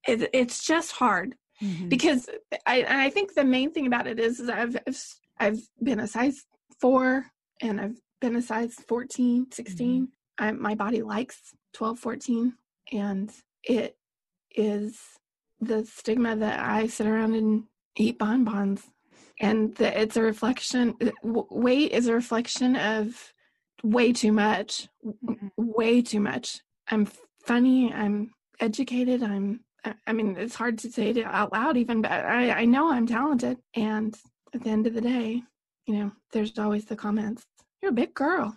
it's just hard because I think the main thing about it is I've been a size 4 and I've been a size 14, 16. My body likes 12, 14, and it is the stigma that I sit around and eat bonbons, and that it's a reflection. Weight is a reflection of way too much, way too much. I'm funny. I'm educated. I mean, it's hard to say it out loud even, but I know I'm talented. And at the end of the day, there's always the comments, you're a big girl,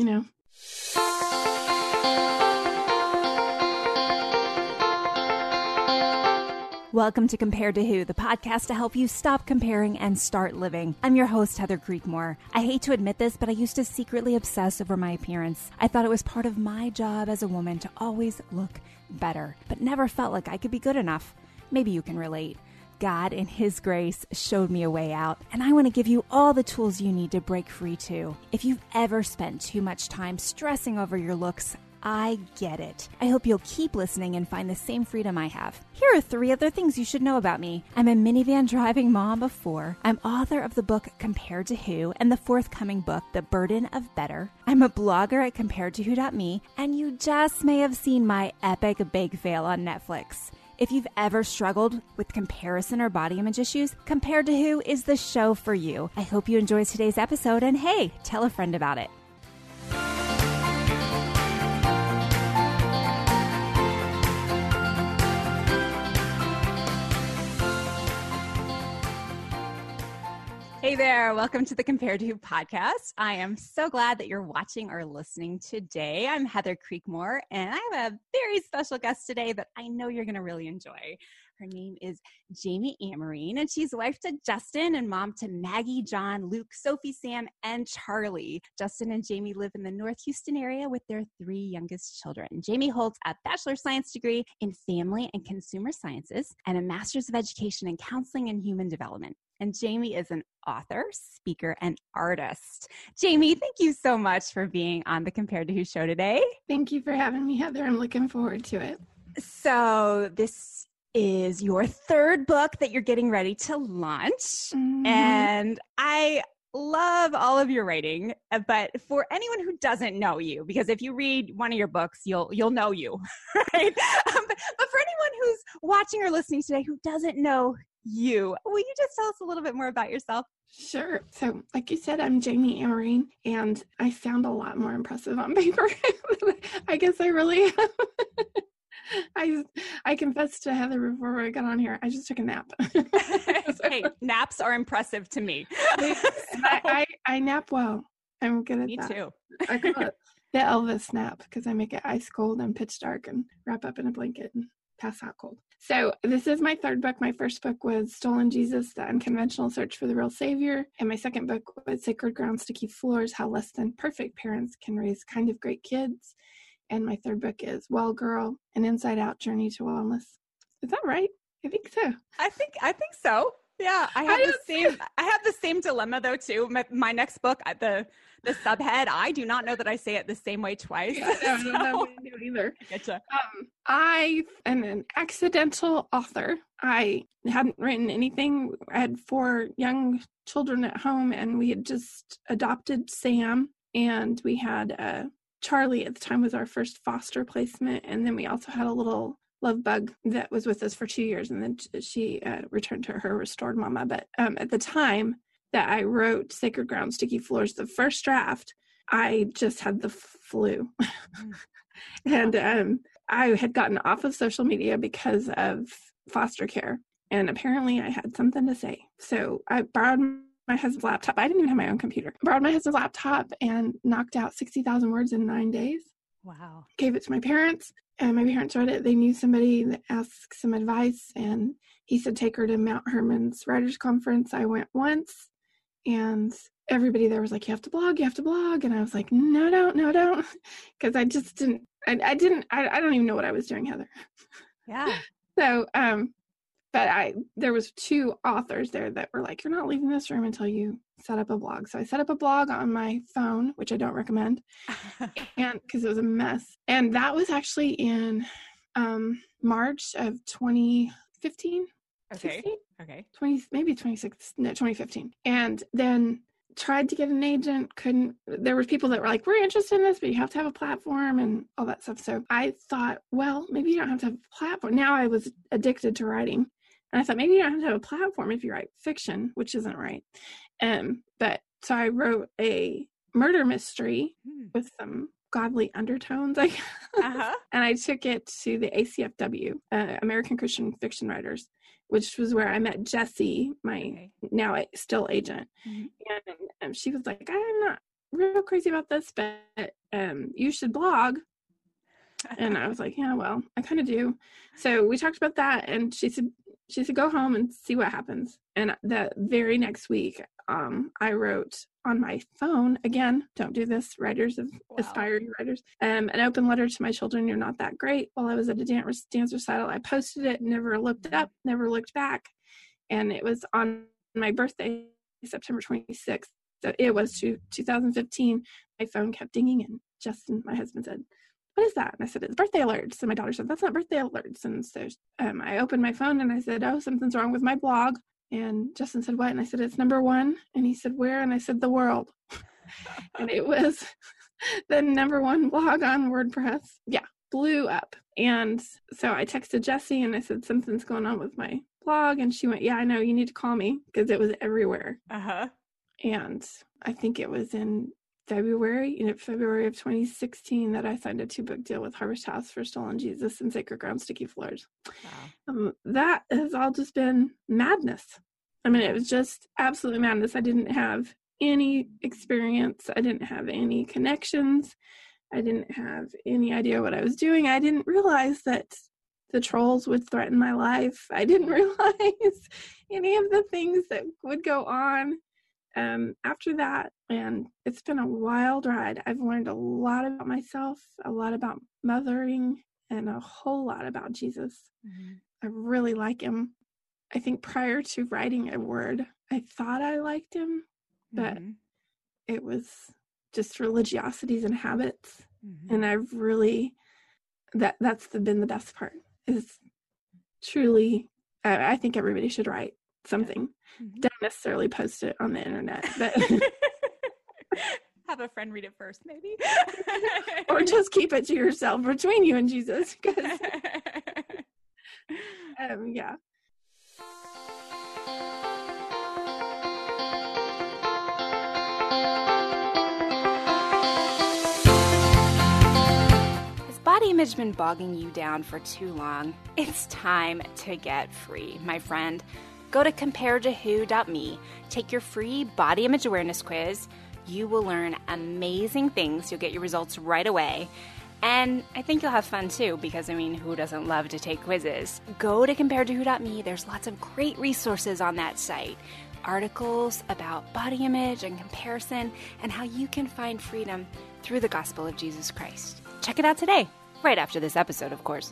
Welcome to Compared to Who, the podcast to help you stop comparing and start living. I'm your host, Heather Creekmore. I hate to admit this, but I used to secretly obsess over my appearance. I thought it was part of my job as a woman to always look better, but never felt like I could be good enough. Maybe you can relate. God, in His grace, showed me a way out, and I want to give you all the tools you need to break free too. If you've ever spent too much time stressing over your looks, I get it. I hope you'll keep listening and find the same freedom I have. Here are 3 other things you should know about me. I'm a minivan driving mom of 4. I'm author of the book Compared to Who and the forthcoming book, The Burden of Better. I'm a blogger at comparedtowho.me, and you just may have seen my epic bake fail on Netflix. If you've ever struggled with comparison or body image issues, Compared to Who is the show for you. I hope you enjoyed today's episode, and hey, tell a friend about it. Hey there, welcome to the Compared to Who podcast. I am so glad that you're watching or listening today. I'm Heather Creekmore, and I have a very special guest today that I know you're going to really enjoy. Her name is Jamie Amarine, and she's wife to Justin and mom to Maggie, John, Luke, Sophie, Sam, and Charlie. Justin and Jamie live in the North Houston area with their 3 youngest children. Jamie holds a Bachelor of Science degree in Family and Consumer Sciences and a Master's of Education in Counseling and Human Development. And Jamie is an author, speaker, and artist. Jamie, thank you so much for being on the Compared to Who show today. Thank you for having me, Heather. I'm looking forward to it. So this is your 3rd book that you're getting ready to launch. And I love all of your writing, but for anyone who doesn't know you, because if you read one of your books, you'll know you, right? But for anyone who's watching or listening today who doesn't know you, will you just tell us a little bit more about yourself? Sure. So, like you said, I'm Jamie Amarine, and I sound a lot more impressive on paper. I guess I really am. I confessed to Heather before I got on here, I just took a nap. Hey, naps are impressive to me. I nap well. I'm good at that. Me too. I call it the Elvis nap because I make it ice cold and pitch dark and wrap up in a blanket and pass out cold. So this is my 3rd book. My first book was Stolen Jesus, The Unconventional Search for the Real Savior. And my 2nd book was Sacred Ground, Sticky Floors, How Less Than Perfect Parents Can Raise Kind of Great Kids. And my 3rd book is Well Girl, An Inside Out Journey to Wellness. Is that right? I think so. I think so. Yeah, I have the same dilemma though too. My next book, the subhead, I do not know that I say it the same way twice. Yeah, I don't know either. Getcha. I am an accidental author. I hadn't written anything. I had 4 young children at home, and we had just adopted Sam, and we had Charlie at the time was our first foster placement, and then we also had a little love bug that was with us for 2 years, and then she returned to her restored mama. But at the time that I wrote Sacred Ground, Sticky Floors, the first draft, I just had the flu. And I had gotten off of social media because of foster care, and apparently I had something to say. So I borrowed my husband's laptop. I didn't even have my own computer. Borrowed my husband's laptop and knocked out 60,000 words in 9 days. Wow. Gave it to my parents, and my parents read it. They knew somebody that asked some advice, and he said, take her to Mount Hermon's Writers Conference. I went once, and everybody there was like, you have to blog. And I was like, no, don't. Because I just didn't, I don't even know what I was doing, Heather. Yeah. So, but there was 2 authors there that were like, you're not leaving this room until you set up a blog. So I set up a blog on my phone, which I don't recommend, and because it was a mess. And that was actually in March of 2015. Okay. 16? Okay. 2015. And then tried to get an agent, couldn't. There were people that were like, we're interested in this, but you have to have a platform and all that stuff. So I thought, well, maybe you don't have to have a platform. Now I was addicted to writing. And I thought, maybe you don't have to have a platform if you write fiction, which isn't right. But so I wrote a murder mystery with some godly undertones, I guess. And I took it to the ACFW, American Christian Fiction Writers, which was where I met Jessie, my now still agent. And she was like, I'm not real crazy about this, but you should blog. And I was like, yeah, well, I kind of do. So we talked about that, and she said, go home and see what happens. And the very next week, I wrote on my phone, again, don't do this, writers of aspiring writers, an open letter to my children. You're not that great. While I was at a dance recital, I posted it, never looked up, never looked back. And it was on my birthday, September 26th. So it was 2015. My phone kept dinging, and Justin, my husband, said, what is that? And I said, it's birthday alerts. And my daughter said, that's not birthday alerts. And so I opened my phone and I said, oh, something's wrong with my blog. And Justin said, what? And I said, it's number 1. And he said, where? And I said, the world. And it was the number 1 blog on WordPress. Yeah, blew up. And so I texted Jessie and I said, something's going on with my blog. And she went, yeah, I know, you need to call me, because it was everywhere. And I think it was in February of 2016 that I signed a 2-book deal with Harvest House for Stolen Jesus and Sacred Ground Sticky Floors. Wow. That has all just been madness. I mean, it was just absolute madness. I didn't have any experience. I didn't have any connections. I didn't have any idea what I was doing. I didn't realize that the trolls would threaten my life. I didn't realize any of the things that would go on after that. And it's been a wild ride. I've learned a lot about myself, a lot about mothering, and a whole lot about Jesus. I really like him. I think prior to writing a word, I thought I liked him, but it was just religiosities and habits. And I've really, that's been the best part, is truly, I think everybody should write something. Don't necessarily post it on the internet, but have a friend read it first, maybe. Or just keep it to yourself between you and Jesus. Because, yeah. Has body image been bogging you down for too long? It's time to get free, my friend. Go to comparetowho.me, take your free body image awareness quiz. You will learn amazing things. You'll get your results right away. And I think you'll have fun too, because, I mean, who doesn't love to take quizzes? Go to comparetowho.me. There's lots of great resources on that site. Articles about body image and comparison and how you can find freedom through the gospel of Jesus Christ. Check it out today, right after this episode, of course.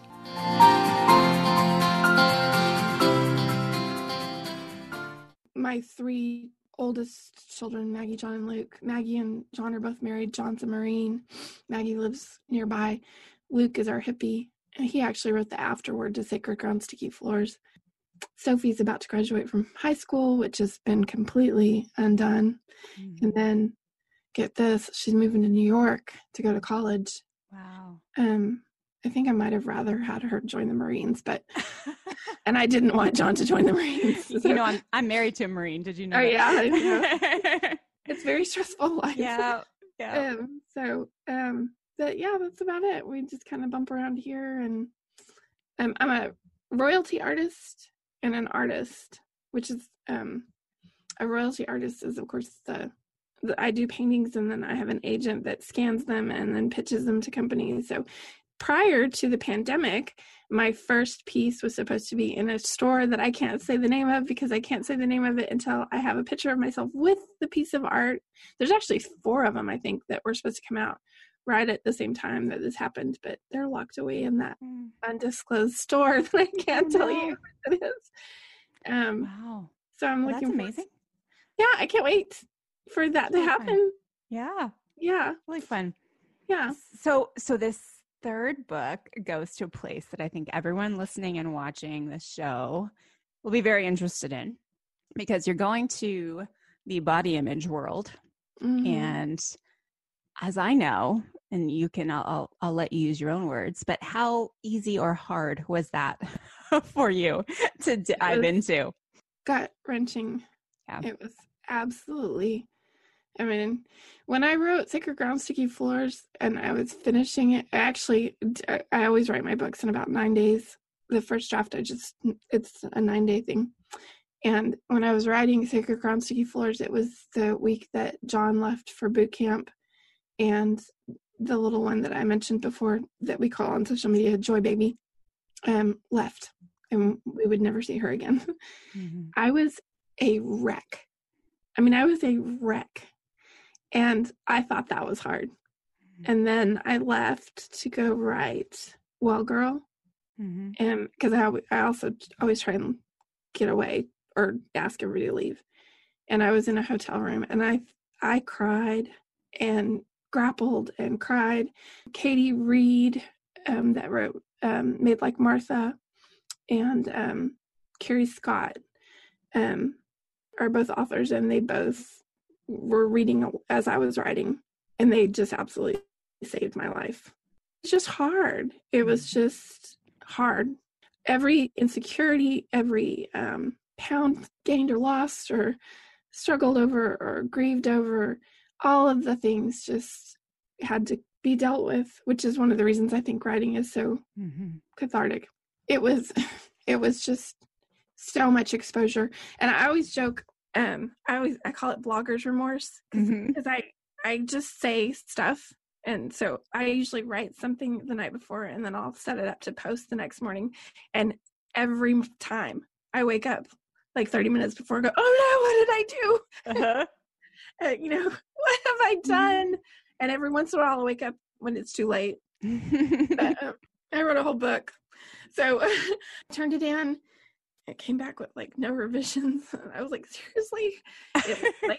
My 3 oldest children, Maggie, John, and Luke. Maggie and John are both married. John's a Marine. Maggie lives nearby. Luke is our hippie, and he actually wrote the afterword to Sacred Ground Sticky Floors. Sophie's about to graduate from high school, which has been completely undone. And then, get this, she's moving to New York to go to college. Wow. I think I might have rather had her join the Marines, but and I didn't want John to join the Marines. So. You know, I'm married to a Marine. Did you know? Oh, that? yeah. I know. It's very stressful life. Yeah. But yeah, that's about it. We just kind of bump around here, and I'm a royalty artist and an artist, which is a royalty artist is, of course, I do paintings, and then I have an agent that scans them and then pitches them to companies. So prior to the pandemic, my first piece was supposed to be in a store that I can't say the name of, because I can't say the name of it until I have a picture of myself with the piece of art. There's actually 4 of them, I think, that were supposed to come out right at the same time that this happened, but they're locked away in that undisclosed store that I can't tell you what it is. Wow. So I'm looking That's amazing. Yeah, I can't wait for that to happen. Yeah. Yeah. Really fun. Yeah. So this third book goes to a place that I think everyone listening and watching this show will be very interested in, because you're going to the body image world. Mm-hmm. And as I know, and you can, I'll let you use your own words, but how easy or hard was that for you to dive into? Gut-wrenching. Yeah. It was absolutely, I mean, when I wrote Sacred Ground, Sticky Floors, and I was finishing it, I always write my books in about 9 days. The first draft, it's a 9-day thing. And when I was writing Sacred Ground, Sticky Floors, it was the week that John left for boot camp, and the little one that I mentioned before that we call on social media Joy Baby left, and we would never see her again. Mm-hmm. I was a wreck. And I thought that was hard. Mm-hmm. And then I left to go write Well Girl. Mm-hmm. And because I also always try and get away or ask everybody to leave. And I was in a hotel room, and I cried and grappled and cried. Katie Reed, that wrote Made Like Martha, and Carrie Scott are both authors, and they both were reading as I was writing, and they just absolutely saved my life. It's just hard. It was just hard. Every insecurity, every pound gained or lost or struggled over or grieved over, all of the things just had to be dealt with, which is one of the reasons I think writing is so cathartic. It was just so much exposure. And I always joke, I call it blogger's remorse, because I just say stuff. And so I usually write something the night before, and then I'll set it up to post the next morning. And every time I wake up like 30 minutes before, I go, oh no, what did I do? Uh-huh. What have I done? And every once in a while I'll wake up when it's too late. But, I wrote a whole book. So I turned it in. It came back with like no revisions. And I was like, seriously? It was like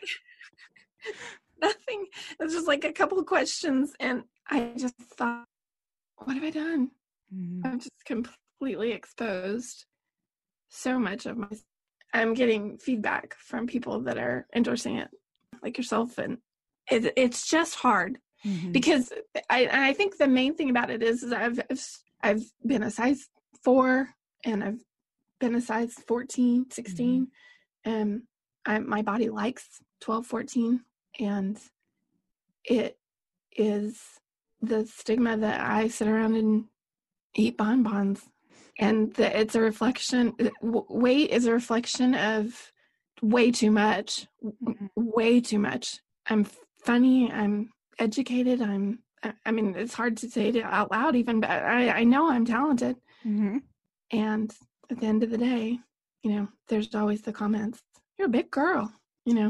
nothing. It was just like a couple of questions. And I just thought, what have I done? I'm just completely exposed so much of myself. I'm getting feedback from people that are endorsing it, like yourself. And it's just hard because I think the main thing about it is I've been a size 4, and I've been a size 14, 16. And my body likes 12, 14. And it is the stigma that I sit around and eat bonbons. And it's a reflection, weight is a reflection of way too much, way too much. I'm funny, I'm educated, it's hard to say it out loud even, but I know I'm talented. And at the end of the day, there's always the comments, you're a big girl, Yeah.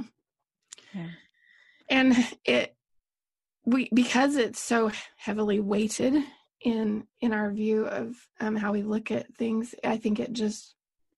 And because it's so heavily weighted in our view of how we look at things, I think it just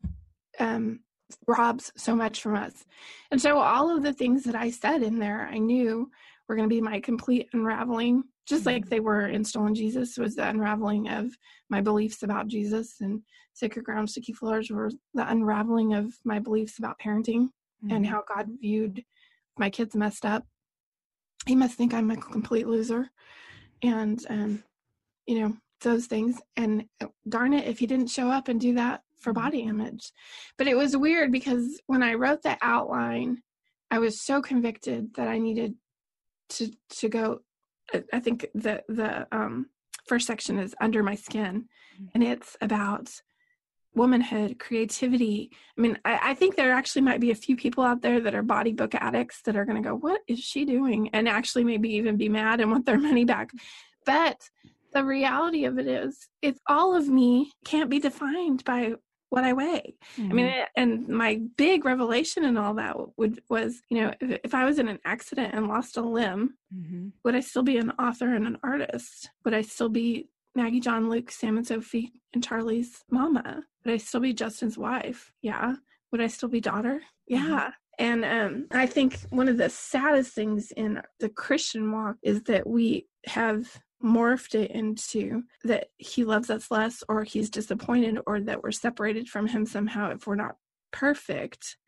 robs so much from us. And so all of the things that I said in there, I knew were going to be my complete unraveling, just like they were in Stolen Jesus was the unraveling of my beliefs about Jesus, and Sacred Ground, Sticky Floors were the unraveling of my beliefs about parenting and how God viewed my kids messed up. He must think I'm a complete loser. And, those things. And darn it, if he didn't show up and do that for body image. But it was weird because when I wrote the outline, I was so convicted that I needed to go. I think the first section is Under My Skin, and it's about womanhood, creativity. I think there actually might be a few people out there that are body book addicts that are going to go, what is she doing? And actually maybe even be mad and want their money back. But the reality of it is, it's all of me can't be defined by what I weigh. And my big revelation in all that was, if I was in an accident and lost a limb, would I still be an author and an artist? Would I still be Maggie, John, Luke, Sam, and Sophie, and Charlie's mama? Would I still be Justin's wife? Yeah. Would I still be daughter? Yeah. And I think one of the saddest things in the Christian walk is that we have morphed it into that he loves us less, or he's disappointed, or that we're separated from him somehow if we're not perfect.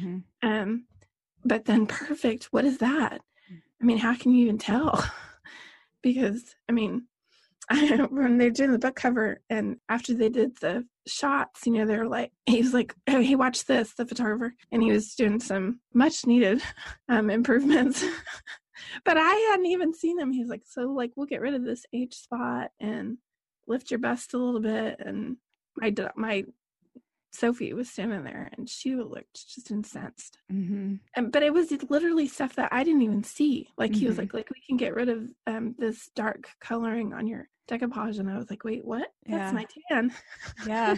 But then perfect, what is that? I mean, how can you even tell? Because, I mean, when they're doing the book cover and after they did the shots, you know, they're like, he was like, oh, hey, watch this, the photographer. And he was doing some much needed improvements. But I hadn't even seen them. He was like, so like, we'll get rid of this age spot and lift your bust a little bit. And my Sophie was standing there and she looked just incensed. But it was literally stuff that I didn't even see. Like he was like, we can get rid of this dark coloring on your decoupage. And I was like, wait, what? That's my tan. Yeah.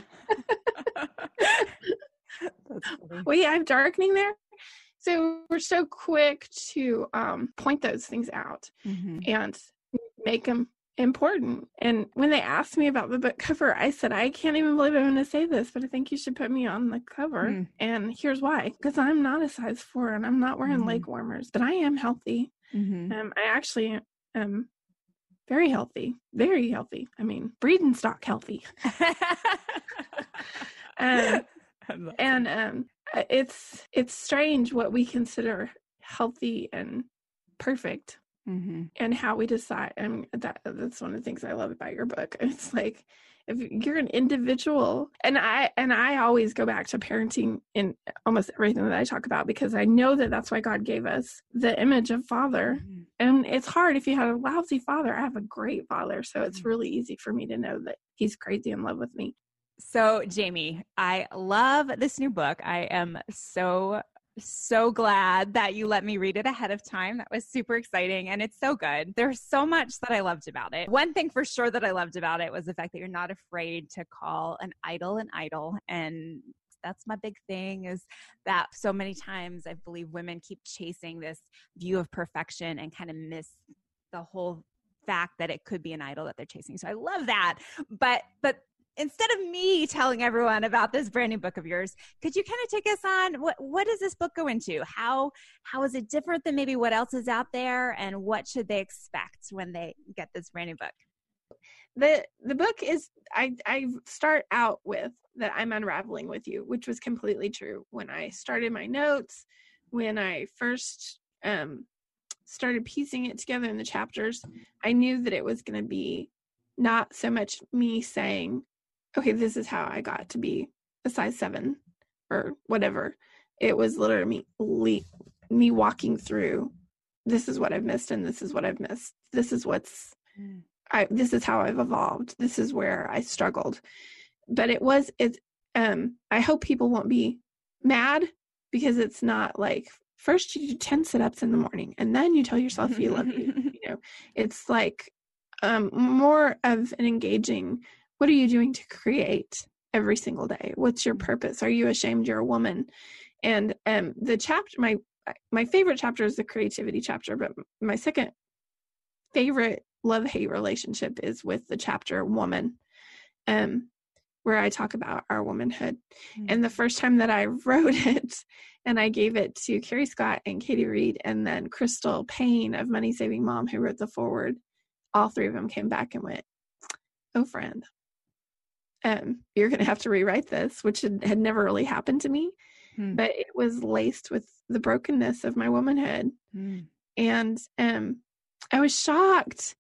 That's funny. Wait, I have darkening there? So we're so quick to point those things out and make them important. And when they asked me about the book cover, I said, I can't even believe I'm going to say this, but I think you should put me on the cover. And here's why. Because I'm not a size 4 and I'm not wearing leg warmers, but I am healthy. I actually am very healthy. I mean, breeding stock healthy. It's strange what we consider healthy and perfect. And how we decide. I mean, that's one of the things I love about your book. It's like, if you're an individual, and I always go back to parenting in almost everything that I talk about, because I know that that's why God gave us the image of father. And it's hard if you had a lousy father. I have a great father, so it's really easy for me to know that he's crazy in love with me. So Jamie, I love this new book. I am so glad that you let me read it ahead of time. That was super exciting. And it's so good. There's so much that I loved about it. One thing for sure that I loved about it was the fact that you're not afraid to call an idol an idol. And that's my big thing, is that so many times I believe women keep chasing this view of perfection and kind of miss the whole fact that it could be an idol that they're chasing. So I love that. But instead of me telling everyone about this brand new book of yours, could you kind of take us on what does this book go into? How is it different than maybe what else is out there, and what should they expect when they get this brand new book? The book is, I start out with that I'm unraveling with you, which was completely true. When I started my notes, when I first started piecing it together in the chapters, I knew that it was going to be not so much me saying, okay, this is how I got to be a size 7 or whatever. It was literally me walking through, this is what I've missed and this is what I've missed. This is this is how I've evolved. This is where I struggled. But I hope people won't be mad, because it's not like, first you do 10 sit-ups in the morning and then you tell yourself you love you. You know, it's like more of an engaging, what are you doing to create every single day? What's your purpose? Are you ashamed you're a woman? And the chapter, my favorite chapter is the creativity chapter, but my second favorite love-hate relationship is with the chapter woman, where I talk about our womanhood. And the first time that I wrote it, and I gave it to Carrie Scott and Katie Reed, and then Crystal Payne of Money Saving Mom, who wrote the foreword, all three of them came back and went, oh, friend, you're going to have to rewrite this, which had never really happened to me, but it was laced with the brokenness of my womanhood. And I was shocked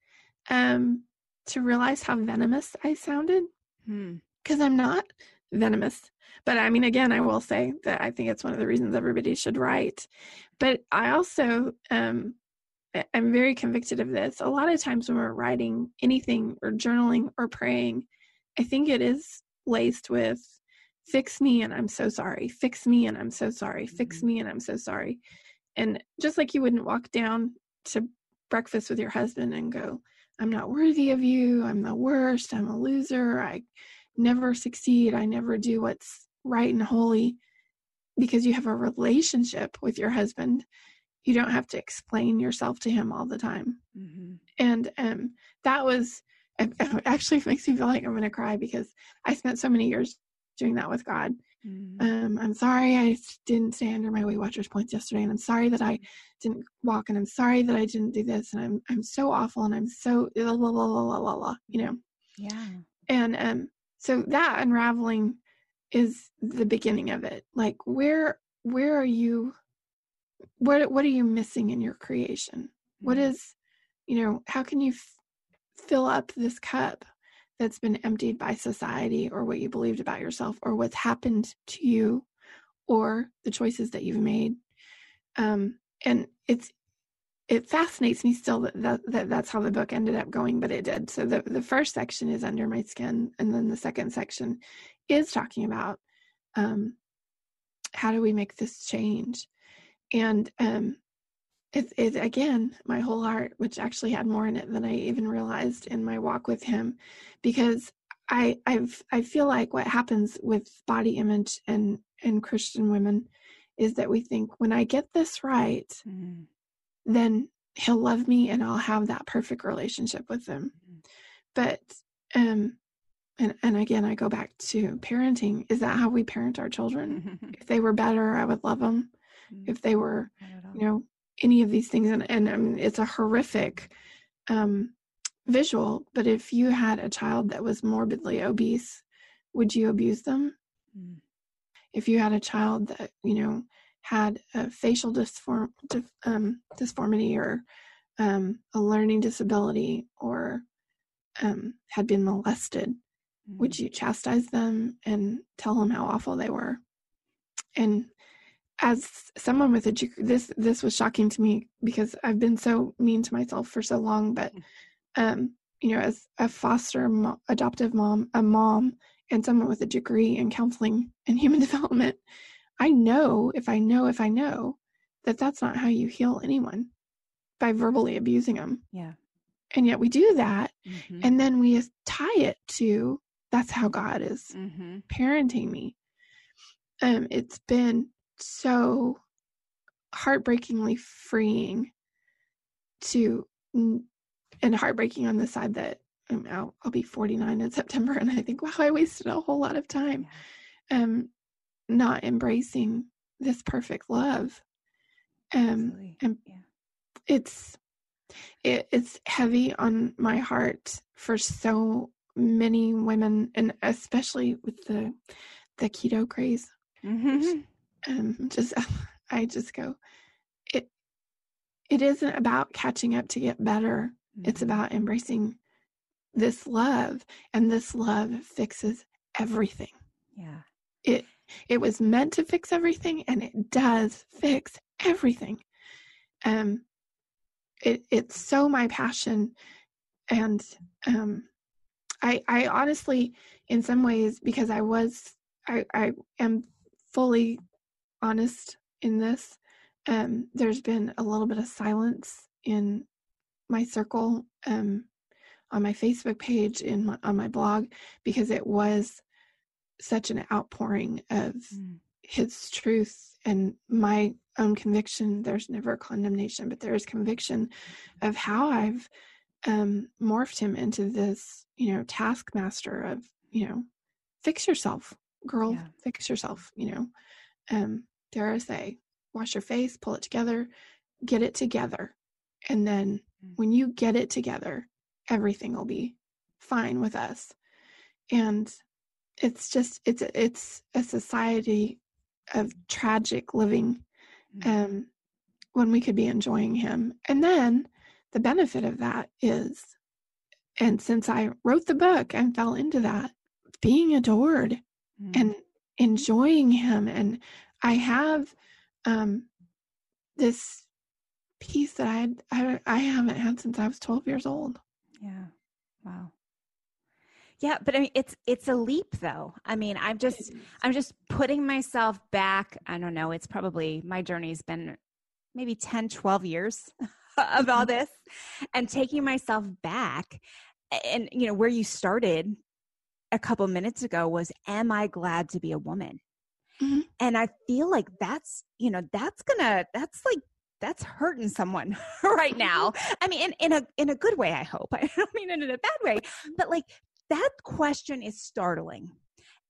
to realize how venomous I sounded, because I'm not venomous. But I mean, again, I will say that I think it's one of the reasons everybody should write. But I also I'm very convicted of this. A lot of times when we're writing anything or journaling or praying, I think it is laced with, fix me and I'm so sorry. Fix me and I'm so sorry. Fix me and I'm so sorry. And just like you wouldn't walk down to breakfast with your husband and go, I'm not worthy of you. I'm the worst. I'm a loser. I never succeed. I never do what's right and holy. Because you have a relationship with your husband, you don't have to explain yourself to him all the time. And that was, it actually makes me feel like I'm going to cry, because I spent so many years doing that with God. I'm sorry I didn't stay under my Weight Watchers points yesterday, and I'm sorry that I didn't walk, and I'm sorry that I didn't do this, and I'm so awful, and I'm so la la la la la la, you know. Yeah. And so that unraveling is the beginning of it. Like, where are you? What are you missing in your creation? What is, you know, how can you fill up this cup that's been emptied by society, or what you believed about yourself, or what's happened to you, or the choices that you've made? And it fascinates me still that's how the book ended up going, but it did. So the first section is Under My Skin, and then the second section is talking about how do we make this change? And it again, my whole heart, which actually had more in it than I even realized in my walk with him, because I feel like what happens with body image and Christian women is that we think, when I get this right, then he'll love me and I'll have that perfect relationship with him. But and again, I go back to parenting. Is that how we parent our children? If they were better, I would love them. If they were, you know, any of these things, and it's a horrific visual, but if you had a child that was morbidly obese, would you abuse them? If you had a child that, you know, had a facial dysphoria, or a learning disability, or had been molested, would you chastise them and tell them how awful they were? And as someone with a this was shocking to me, because I've been so mean to myself for so long. But you know, as a adoptive mom, a mom, and someone with a degree in counseling and human development, I know that that's not how you heal anyone, by verbally abusing them. Yeah. And yet we do that, and then we tie it to, that's how God is parenting me. It's been so heartbreakingly freeing and heartbreaking on the side that I'll be 49 in September, and I think, wow, I wasted a whole lot of time not embracing this perfect love. And it's heavy on my heart for so many women, and especially with the keto craze. I just go, it isn't about catching up to get better. It's about embracing this love, and this love fixes everything. Yeah. It was meant to fix everything, and it does fix everything. It's so my passion. And I honestly, in some ways, because I am fully honest in this, there's been a little bit of silence in my circle, on my Facebook page, on my blog, because it was such an outpouring of his truth and my own conviction. There's never condemnation, but there is conviction of how I've morphed him into this, you know, taskmaster of, you know, fix yourself, girl, fix yourself, you know, dare I say, wash your face, pull it together, get it together. And then when you get it together, everything will be fine with us. And it's just, it's a society of tragic living, when we could be enjoying him. And then the benefit of that is, and since I wrote the book and fell into that, being adored and enjoying him. And I have this peace that I haven't had since I was 12 years old. Yeah. Wow. Yeah, but I mean, it's a leap though. I mean, I'm just putting myself back. I don't know. It's probably, my journey's been maybe 10, 12 years of all this, and taking myself back. And, you know, where you started a couple minutes ago was, am I glad to be a woman? And I feel like that's, you know, that's hurting someone right now. I mean, in a good way, I hope. I don't mean it in a bad way, but like, that question is startling.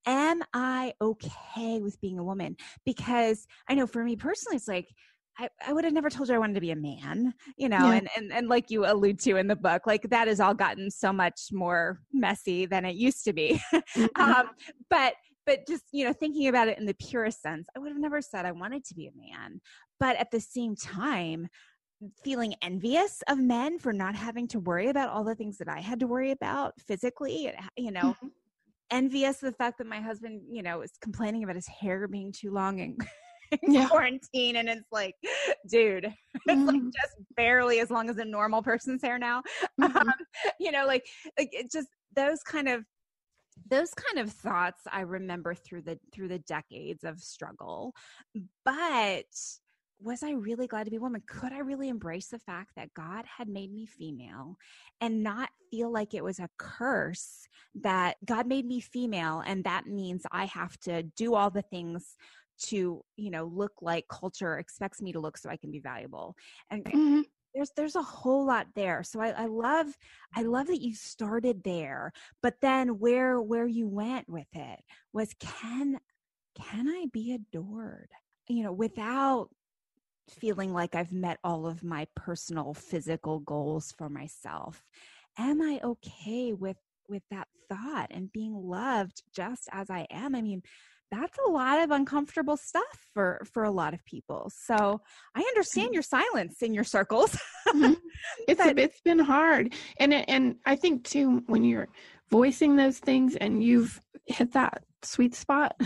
am I okay with being a woman? Because I know for me personally, it's like, I would have never told you I wanted to be a man, Yeah. and like you allude to in the book, like that has all gotten so much more messy than it used to be. Mhm. But just, thinking about it in the purest sense, I would have never said I wanted to be a man. But at the same time, feeling envious of men for not having to worry about all the things that I had to worry about physically, Mhm. envious of the fact that my husband, is complaining about his hair being too long and Yeah. quarantine, and it's like, dude, it's like Mhm. just barely as long as a normal person's hair now. Mhm. Like it just those kind of thoughts I remember through the decades of struggle. But was I really glad to be a woman? Could I really embrace the fact that God had made me female and not feel like it was a curse that God made me female and that means I have to do all the things to, look like culture expects me to look so I can be valuable? And Mhm. there's a whole lot there. So I love that you started there, but then where you went with it was, can I be adored, without feeling like I've met all of my personal physical goals for myself? Am I okay with that thought and being loved just as I am? I mean, that's a lot of uncomfortable stuff for a lot of people. So I understand your silence in your circles. Mhm. But It's been hard. And I think too, when you're voicing those things and you've hit that sweet spot,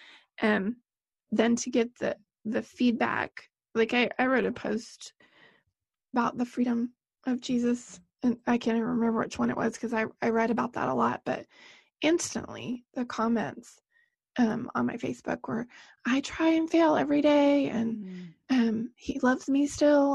then to get the feedback. Like I wrote a post about the freedom of Jesus, and I can't even remember which one it was because I read about that a lot, but instantly the comments on my Facebook were, I try and fail every day, and he loves me still,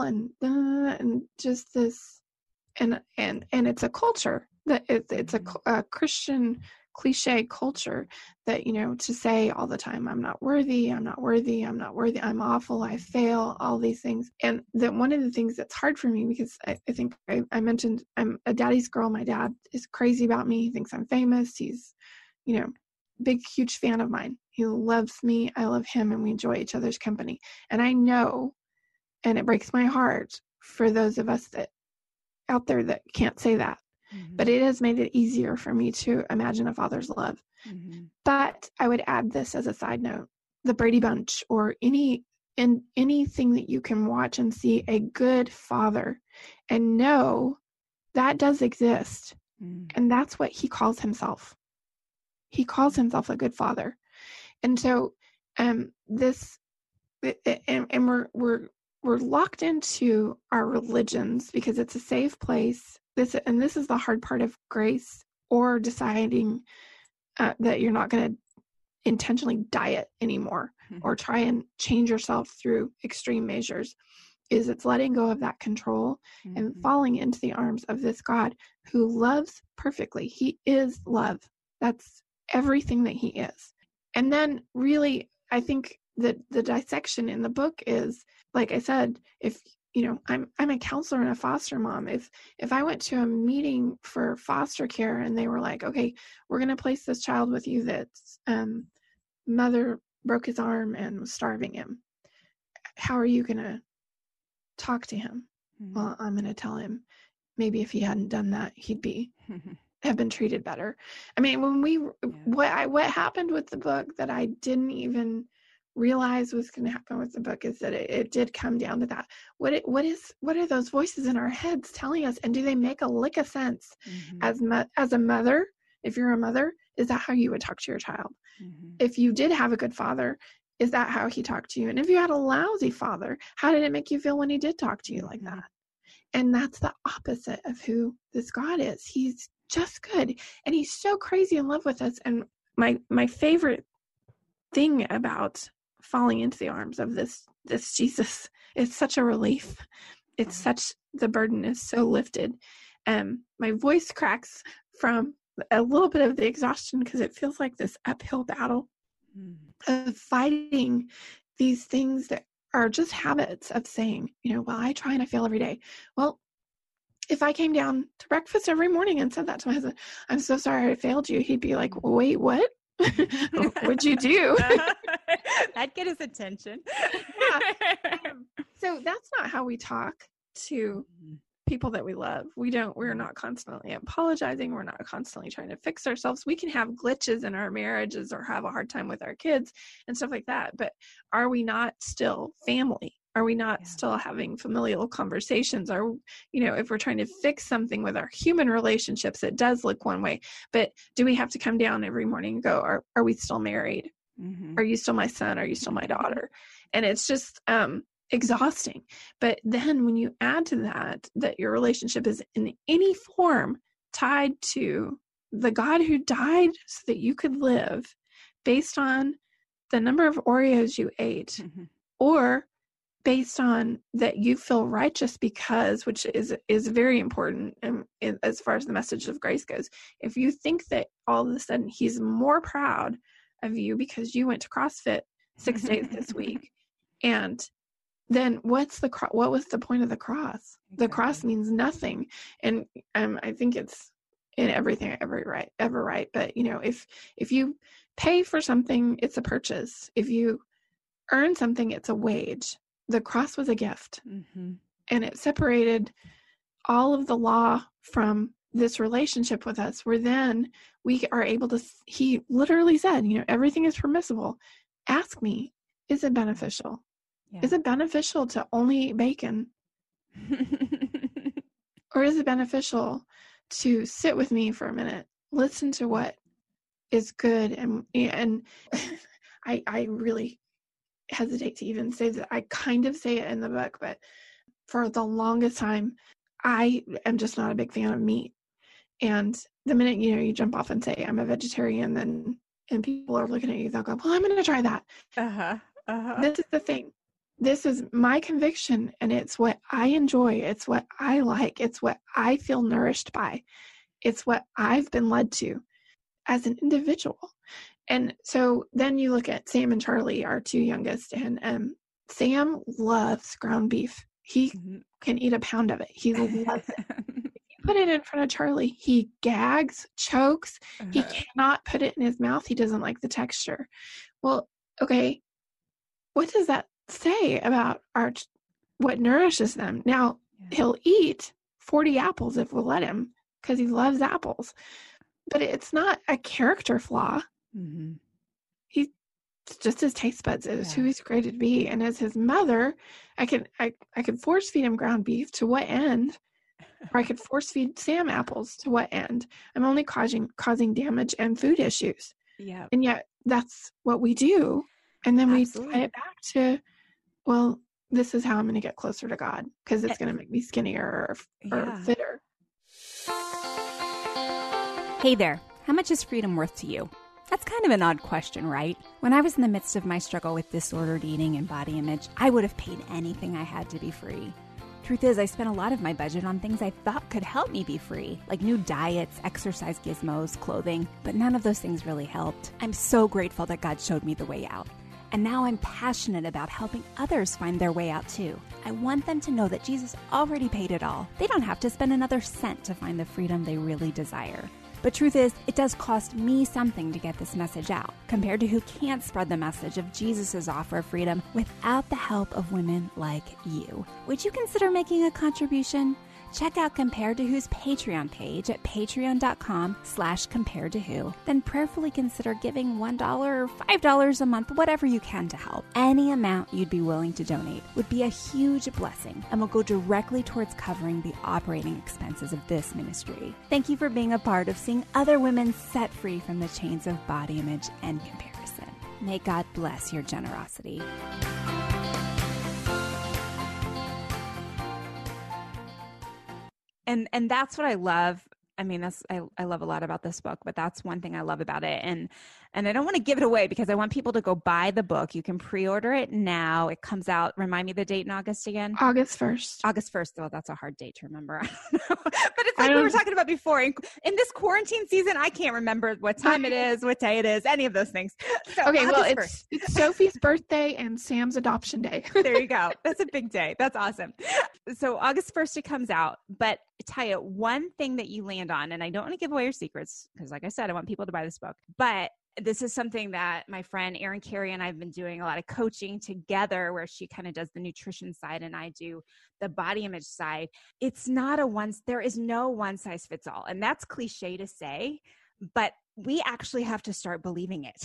and just this, and it's a culture that it's a Christian cliche culture that, to say all the time, I'm not worthy, I'm not worthy, I'm not worthy, I'm awful, I fail, all these things. And that one of the things that's hard for me, because I think I mentioned I'm a daddy's girl. My dad is crazy about me. He thinks I'm famous. He's, big, huge fan of mine. He loves me. I love him, and we enjoy each other's company. And I know, and it breaks my heart for those of us that out there that can't say that, but it has made it easier for me to imagine a father's love. But I would add this as a side note: the Brady Bunch, or anything that you can watch and see a good father and know that does exist. And that's what he calls himself. He calls himself a good father. And so this, and we're locked into our religions because it's a safe place. This is the hard part of grace, or deciding that you're not going to intentionally diet anymore or try and change yourself through extreme measures. Is it's letting go of that control and falling into the arms of this God who loves perfectly. He is love. That's everything that he is. And then really, I think that the dissection in the book is, like I said, if I'm a counselor and a foster mom. If I went to a meeting for foster care and they were like, okay, we're going to place this child with you that's mother broke his arm and was starving him, how are you going to talk to him? Well, I'm going to tell him maybe if he hadn't done that, he'd have been treated better. I mean, what happened with the book that I didn't even realize was going to happen with the book is that it did come down to that. What are those voices in our heads telling us, and do they make a lick of sense? As a mother, if you're a mother, is that how you would talk to your child? If you did have a good father, is that how he talked to you? And if you had a lousy father, how did it make you feel when he did talk to you like that? And that's the opposite of who this God is. He's just good, and he's so crazy in love with us. And my favorite thing about falling into the arms of this Jesus, it's such a relief. It's such, the burden is so lifted. My voice cracks from a little bit of the exhaustion because it feels like this uphill battle of fighting these things that are just habits of saying, well, I try and I fail every day. Well, if I came down to breakfast every morning and said that to my husband, I'm so sorry I failed you, he'd be like, wait, what? What would you do? That'd get his attention. Yeah. So that's not how we talk to people that we love. We're not constantly apologizing. We're not constantly trying to fix ourselves. We can have glitches in our marriages or have a hard time with our kids and stuff like that. But are we not still family? Are we not still having familial conversations? Or, if we're trying to fix something with our human relationships, it does look one way. But do we have to come down every morning and go, are we still married? Mm-hmm. Are you still my son? Are you still my daughter? And it's just exhausting. But then when you add to that your relationship is in any form tied to the God who died so that you could live based on the number of Oreos you ate, or based on that you feel righteous because, which is very important as far as the message of grace goes. If you think that all of a sudden he's more proud of you because you went to CrossFit 6 days this week, and then what was the point of the cross? Exactly. The cross means nothing. And I think it's in everything I ever write. But if you pay for something, it's a purchase. If you earn something, it's a wage. The cross was a gift, and it separated all of the law from this relationship with us, where then we are able to, he literally said, everything is permissible. Ask me, is it beneficial? Yeah. Is it beneficial to only eat bacon? Or is it beneficial to sit with me for a minute, listen to what is good? And I really hesitate to even say that. I kind of say it in the book, but for the longest time, I am just not a big fan of meat. And the minute, you jump off and say, I'm a vegetarian, and people are looking at you, they'll go, well, I'm going to try that. This is the thing. This is my conviction, and it's what I enjoy. It's what I like. It's what I feel nourished by. It's what I've been led to as an individual. And so then you look at Sam and Charlie, our two youngest, and Sam loves ground beef. He can eat a pound of it. He loves it. If you put it in front of Charlie, he gags, chokes. He cannot put it in his mouth. He doesn't like the texture. Well, okay, what does that say about what nourishes them? Now, he'll eat 40 apples if we'll let him, because he loves apples. But it's not a character flaw. He's just his taste buds. It's who he's created to be. And as his mother, I could force feed him ground beef. To what end? Or I could force feed Sam apples. To what end? I'm only causing damage and food issues. Yeah. And yet that's what we do. And then we tie it back to, well, this is how I'm going to get closer to God, because it's going to make me skinnier or fitter. Hey there. How much is freedom worth to you? That's kind of an odd question, right? When I was in the midst of my struggle with disordered eating and body image, I would have paid anything I had to be free. Truth is, I spent a lot of my budget on things I thought could help me be free, like new diets, exercise gizmos, clothing, but none of those things really helped. I'm so grateful that God showed me the way out. And now I'm passionate about helping others find their way out too. I want them to know that Jesus already paid it all. They don't have to spend another cent to find the freedom they really desire. But truth is, it does cost me something to get this message out, compared to who can't spread the message of Jesus' offer of freedom without the help of women like you. Would you consider making a contribution? Check out Compared to Who's Patreon page at patreon.com/comparedtowho. Then prayerfully consider giving $1 or $5 a month, whatever you can to help. Any amount you'd be willing to donate would be a huge blessing and will go directly towards covering the operating expenses of this ministry. Thank you for being a part of seeing other women set free from the chains of body image and comparison. May God bless your generosity. And that's what I love. I mean, I love a lot about this book, but that's one thing I love about it. And I don't want to give it away because I want people to go buy the book. You can pre-order it now. It comes out. Remind me the date in August again. August 1st. August 1st. Well, that's a hard date to remember. I don't know. But it's like we were talking about before. In this quarantine season, I can't remember what time it is, what day it is, any of those things. So okay, well, it's Sophie's birthday and Sam's adoption day. There you go. That's a big day. That's awesome. So August 1st, it comes out. But Taya, one thing that you land on, and I don't want to give away your secrets because, like I said, I want people to buy this book, but This is something that my friend Erin Carey and I have been doing a lot of coaching together, where she kind of does the nutrition side and I do the body image side. It's not there is no one size fits all. And that's cliche to say, but we actually have to start believing it.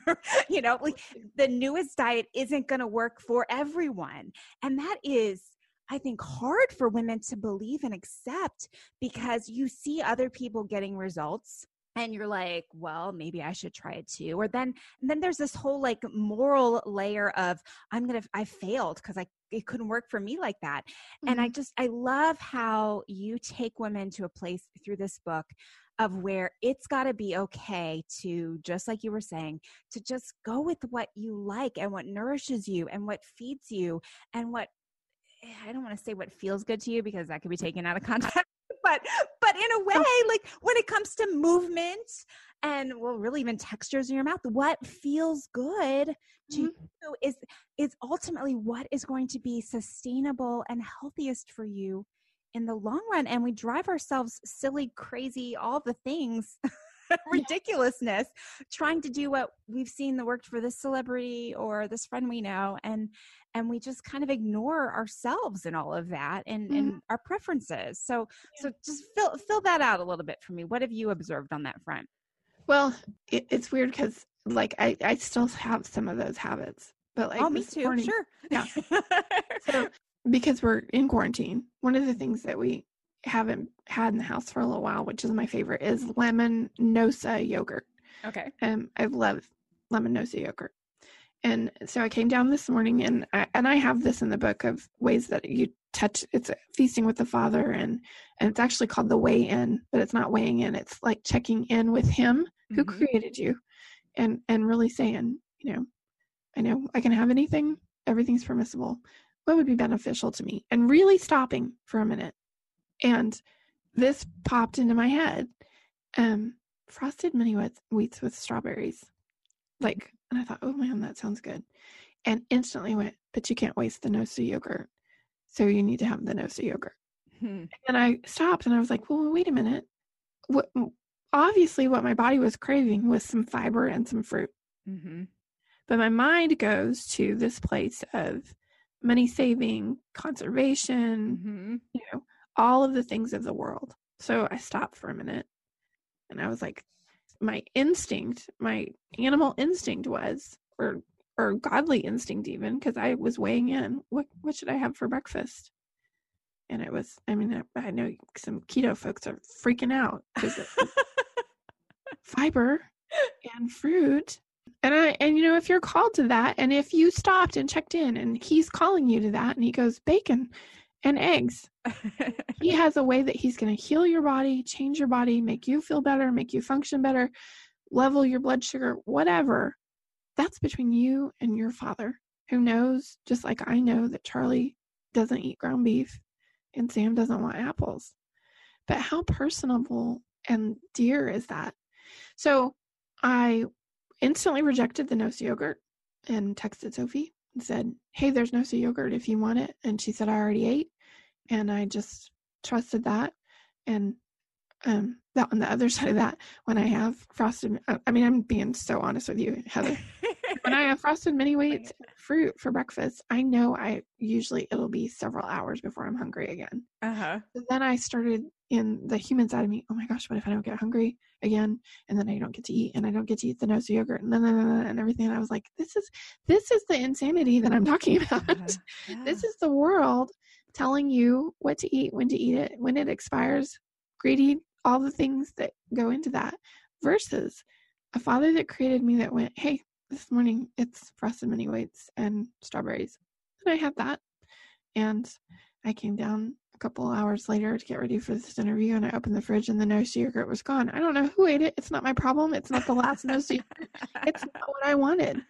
Like the newest diet isn't going to work for everyone. And that is, I think, hard for women to believe and accept, because you see other people getting results and you're like, well, maybe I should try it too. And then there's this whole like moral layer of I failed because it couldn't work for me like that. Mm-hmm. And I love how you take women to a place through this book of where it's got to be okay to, just like you were saying, to just go with what you like and what nourishes you and what feeds you and what, I don't want to say what feels good to you because that could be taken out of context, but in a way, like when it comes to movement and really even textures in your mouth, what feels good to you is ultimately what is going to be sustainable and healthiest for you in the long run. And we drive ourselves silly, crazy, all the things, ridiculousness, trying to do what we've seen that worked for this celebrity or this friend we know. And we just kind of ignore ourselves in all of that and our preferences. So just fill that out a little bit for me. What have you observed on that front? Well, it's weird because like I still have some of those habits, but like, me too. Morning, sure. Yeah. So because we're in quarantine, one of the things that we haven't had in the house for a little while, which is my favorite, is lemon nosa yogurt. Okay. I love lemon nosa yogurt. And so I came down this morning and I have this in the book of ways that you touch, it's feasting with the Father, and it's actually called the weigh in, but it's not weighing in. It's like checking in with him who created you and really saying, I know I can have anything, everything's permissible. What would be beneficial to me? And really stopping for a minute. And this popped into my head. Frosted mini wheats with strawberries. And I thought, oh man, that sounds good. And instantly went, but you can't waste the Nosa yogurt. So you need to have the Nosa yogurt. And I stopped and I was like, well, wait a minute. Obviously what my body was craving was some fiber and some fruit. Mm-hmm. But my mind goes to this place of money saving, conservation, all of the things of the world. So I stopped for a minute and I was like, my animal instinct was, or godly instinct even, because I was weighing in, what should I have for breakfast? And it was, I know some keto folks are freaking out because fiber and fruit. And if you're called to that, and if you stopped and checked in and he's calling you to that and he goes, bacon and eggs, he has a way that he's going to heal your body, change your body, make you feel better, make you function better, level your blood sugar, whatever. That's between you and your Father, who knows, just like I know, that Charlie doesn't eat ground beef and Sam doesn't want apples. But how personable and dear is that? So I instantly rejected the Nosa yogurt and texted Sophie and said, hey, there's Nosa yogurt if you want it. And she said, I already ate. And I just trusted that. And that on the other side of that, when I have frosted, I'm being so honest with you, Heather. When I have frosted mini wheats fruit for breakfast, I know it'll be several hours before I'm hungry again. So then I started in the human side of me, oh my gosh, what if I don't get hungry again? And then I don't get to eat, and I don't get to eat the Nosa yogurt and everything. And I was like, this is the insanity that I'm talking about. Yeah. This is the world telling you what to eat, when to eat it, when it expires, greedy, all the things that go into that, versus a Father that created me that went, hey, this morning it's frosted mini wheats and strawberries. And I had that. And I came down a couple hours later to get ready for this interview, and I opened the fridge and the Nosa yogurt was gone. I don't know who ate it. It's not my problem. It's not the last Nosa yogurt. It's not what I wanted.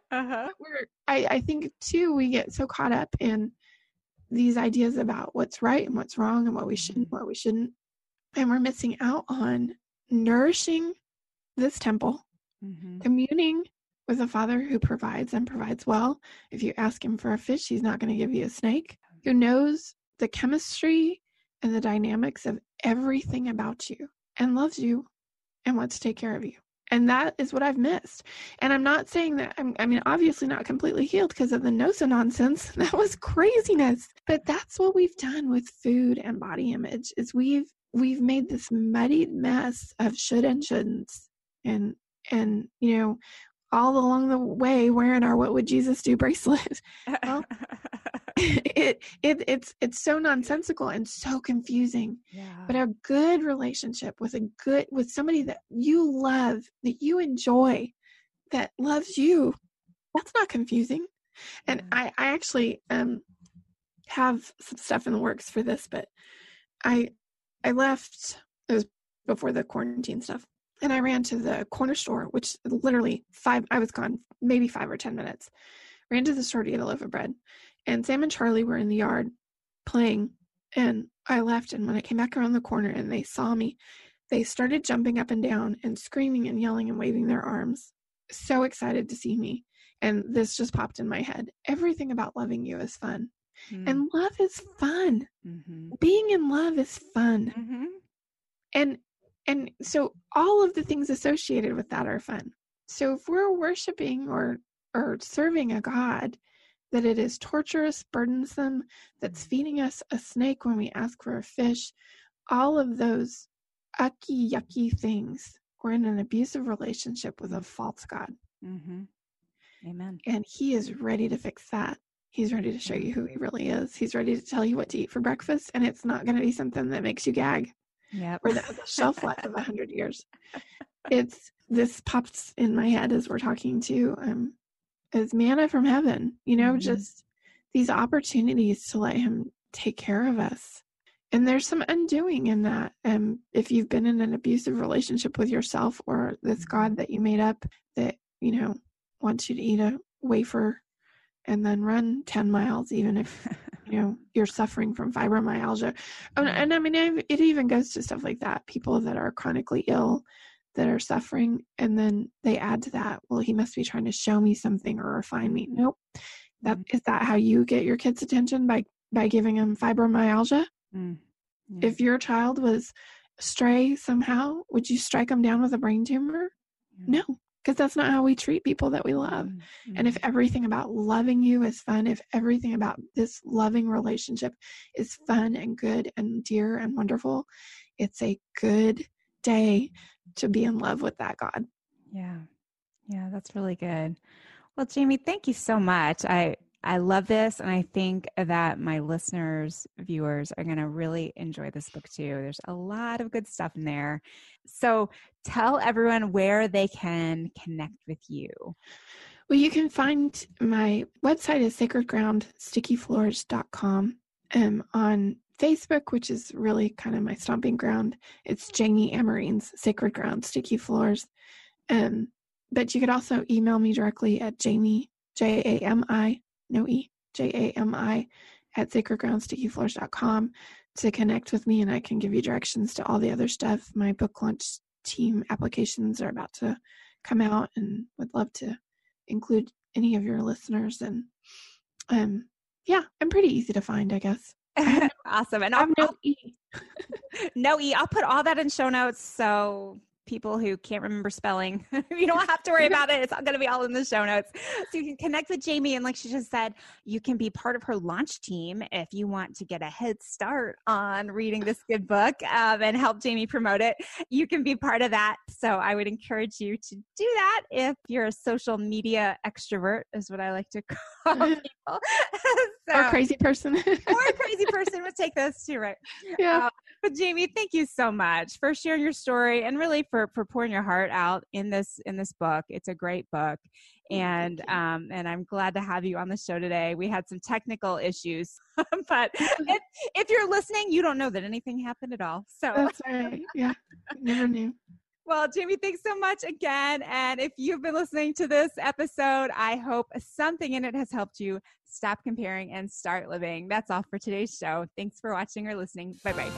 I think too, we get so caught up in these ideas about what's right and what's wrong and what we should and what we shouldn't. And we're missing out on nourishing this temple, communing with a Father who provides and provides well. If you ask him for a fish, he's not going to give you a snake, who knows the chemistry and the dynamics of everything about you and loves you and wants to take care of you. And that is what I've missed. And I'm not saying that, I mean, obviously not completely healed because of the Nosa nonsense. That was craziness. But that's what we've done with food and body image, is we've made this muddied mess of should and shouldn'ts. And, you know, all along the way wearing our "What Would Jesus Do" bracelet. Well, it's so nonsensical and so confusing. Yeah. But a good relationship with somebody that you love, that you enjoy, that loves you, that's not confusing. And I actually have some stuff in the works for this, but I left, it was before the quarantine stuff, and I ran to the corner store, which literally I was gone maybe 5 or 10 minutes, ran to the store to get a loaf of bread. And Sam and Charlie were in the yard playing, and I left. And when I came back around the corner and they saw me, they started jumping up and down and screaming and yelling and waving their arms. So excited to see me. And this just popped in my head. Everything about loving you is fun. Mm. And love is fun. Mm-hmm. Being in love is fun. Mm-hmm. And so all of the things associated with that are fun. So if we're worshiping or serving a God that it is torturous, burdensome, that's feeding us a snake when we ask for a fish, all of those ucky, yucky things, we're in an abusive relationship with a false God. Mm-hmm. Amen. And he is ready to fix that. He's ready to show you who he really is. He's ready to tell you what to eat for breakfast, and it's not going to be something that makes you gag. Yep. Or that has a shelf life of 100 years. This pops in my head as we're talking to as manna from heaven, you know, mm-hmm. just these opportunities to let him take care of us. And there's some undoing in that. If you've been in an abusive relationship with yourself or this God that you made up that, you know, wants you to eat a wafer and then run 10 miles, even if, you know, you're suffering from fibromyalgia. And I mean, it even goes to stuff like that. People that are chronically ill, that are suffering, and then they add to that, well, he must be trying to show me something or refine me. Nope. Is that how you get your kids' attention, by giving them fibromyalgia? If your child was stray somehow, would you strike them down with a brain tumor? No, because that's not how we treat people that we love. And if everything about loving you is fun, if everything about this loving relationship is fun and good and dear and wonderful, it's a good day to be in love with that God. Yeah, that's really good. Well, Jamie, thank you so much. I love this, and I think that my listeners, viewers, are going to really enjoy this book too. There's a lot of good stuff in there. So tell everyone where they can connect with you. Well, you can find my website is sacredgroundstickyfloors.com. On Facebook, which is really kind of my stomping ground, it's Jamie Amarine's Sacred Ground Sticky Floors. But you could also email me directly at Jamie, Jami, no E, Jami at sacredgroundstickyfloors.com to connect with me, and I can give you directions to all the other stuff. My book launch team applications are about to come out, and would love to include any of your listeners. And yeah, I'm pretty easy to find, I guess. Awesome. And no E. No E. I'll put all that in show notes, so people who can't remember spelling, you don't have to worry about it. It's going to be all in the show notes. So you can connect with Jamie. And like she just said, you can be part of her launch team if you want to get a head start on reading this good book and help Jamie promote it. You can be part of that. So I would encourage you to do that if you're a social media extrovert, is what I like to call people. Or a crazy person. Or a crazy person would take those too, right? Yeah. But Jamie, thank you so much for sharing your story and really for pouring your heart out in this book. It's a great book. And I'm glad to have you on the show today. We had some technical issues, but if you're listening, you don't know that anything happened at all. So that's right. Yeah. Never knew. Well, Jamie, thanks so much again. And if you've been listening to this episode, I hope something in it has helped you stop comparing and start living. That's all for today's show. Thanks for watching or listening. Bye-bye.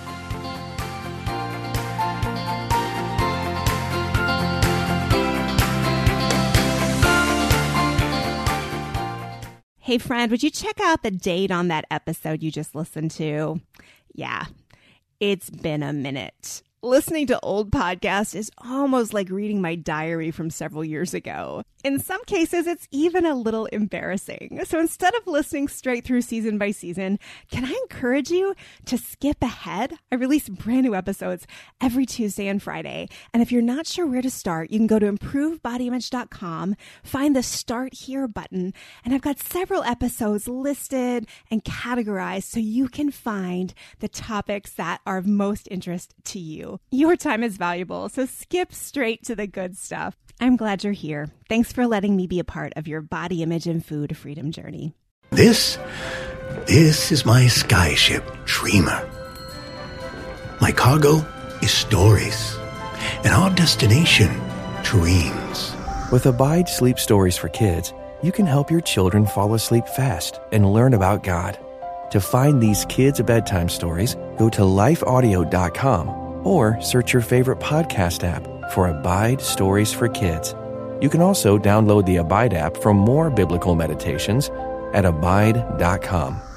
Hey, friend, would you check out the date on that episode you just listened to? Yeah, it's been a minute. Listening to old podcasts is almost like reading my diary from several years ago. In some cases, it's even a little embarrassing. So instead of listening straight through season by season, can I encourage you to skip ahead? I release brand new episodes every Tuesday and Friday. And if you're not sure where to start, you can go to improvedbodyimage.com, find the Start Here button, and I've got several episodes listed and categorized so you can find the topics that are of most interest to you. Your time is valuable, so skip straight to the good stuff. I'm glad you're here. Thanks for letting me be a part of your body image and food freedom journey. This is my skyship, Dreamer. My cargo is stories, and our destination, dreams. With Abide Sleep Stories for Kids, you can help your children fall asleep fast and learn about God. To find these kids' bedtime stories, go to lifeaudio.com or search your favorite podcast app for Abide Stories for Kids. You can also download the Abide app for more biblical meditations at abide.com.